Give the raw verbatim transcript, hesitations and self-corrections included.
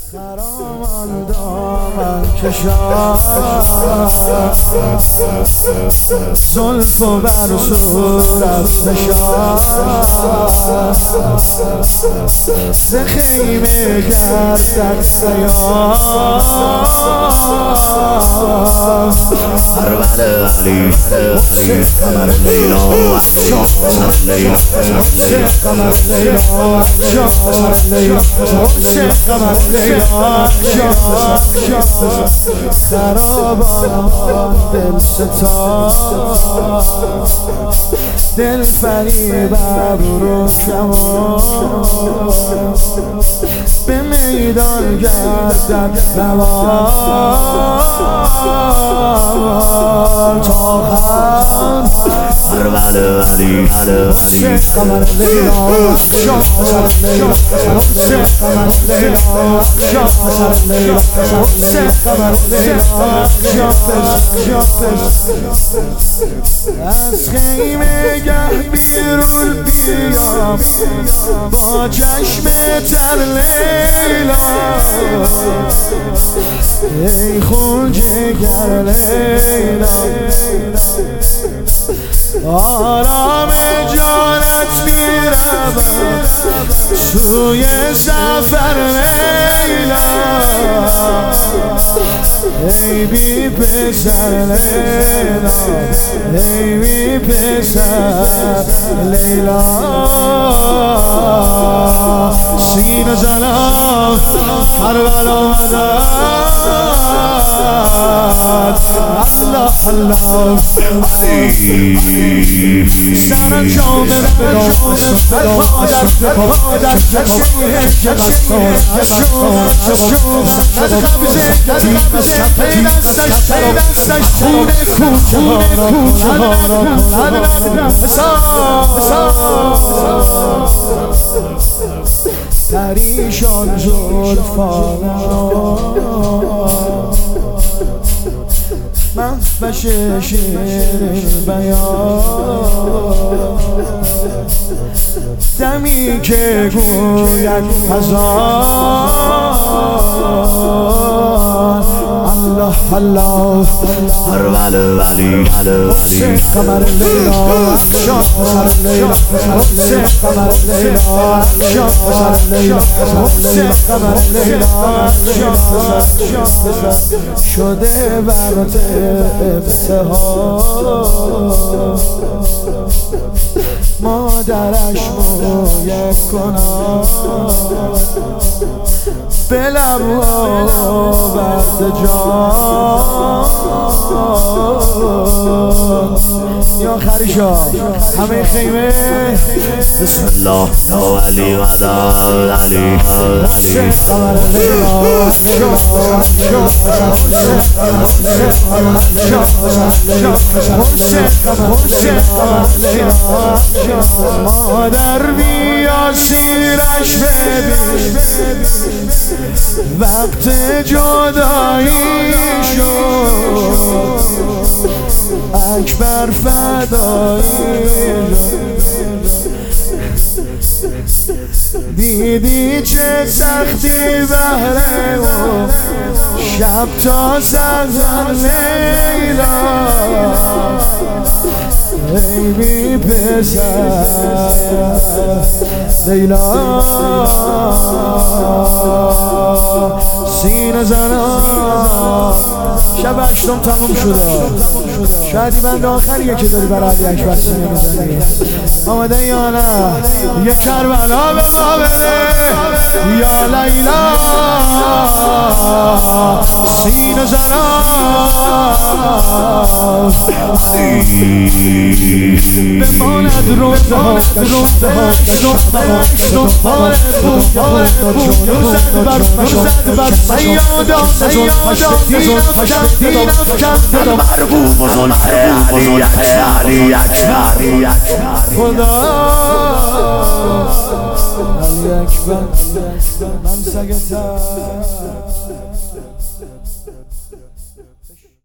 خرامان دامن کشان زلف و بر صورت نشان ز خیمه گردد بیان کربل علی علی قمر لیلا قمر لیلا قمر لیلا قمر لیلا قمر لیلا خرابان دل ستان دل فریب ابرو کمان به میدان گردد روان تا خم کربل علی علی قمر لیلا قمر لیلا قمر لیلا قمر لیلا قمر لیلا از خیمه گه بیرون بیام با چشم تر لیلا ای خون جگر لیلا آرام جانت میروم سوی سفر لیلا ای بی پسر لیلا ای بی پسر لیلا سینه زنم کربل آمدن الله الله سرانجام مادر مادر کشیه کشیه دستش دستش خونه کوچه پریشان زلفان مفبش شیرین بیان دمی که گوید هزار الله الله کربل علی علی قمر لیلا قمر لیلا قمر لیلا قمر لیلا قمر لیلا شده وقت ابتهال مادرش مویه کنم به لب آورد جان یا خریشا همه خیمه بسم الله یا علی و علی علی قمر لیلا مادر بیا سیرش ببین وقت جدایی شد اکبر فدایی دیدی چه سختی بهره و شب تا سحر لیلا ای بی پسر لیلا سینه زنان شب هشتم تموم شده شاید بند آخریه که داری برای علی اکبر سینه میزنی آمده یا نه یه کربلا به ما بده یا لیلا سینه زنان بماند روزه ها روزه ها دنبال بود روزد بر روزد بر سیادان زلفش دین افکن مربوط و زلف علی علی اکبر خدا علی اکبر من سگتر